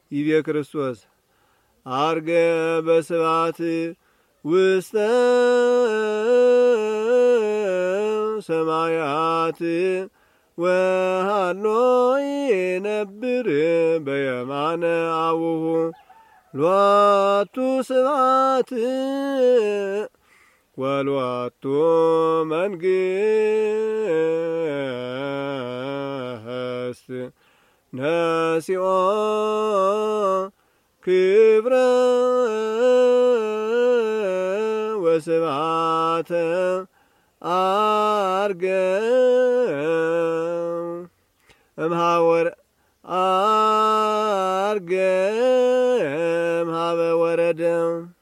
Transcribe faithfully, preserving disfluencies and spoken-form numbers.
ይቤ ክርስቶስ አርገ በስብሐት ውስተ ሰማያት ወሃሎ ይነብር በየማነ አቡሁ ሎቱ ስብሐት ወሎቱ መንግሥት ነሲኦ ክብረ ወስብሐተ አርገ እምሃወር አርገ እምሃበ ወረደ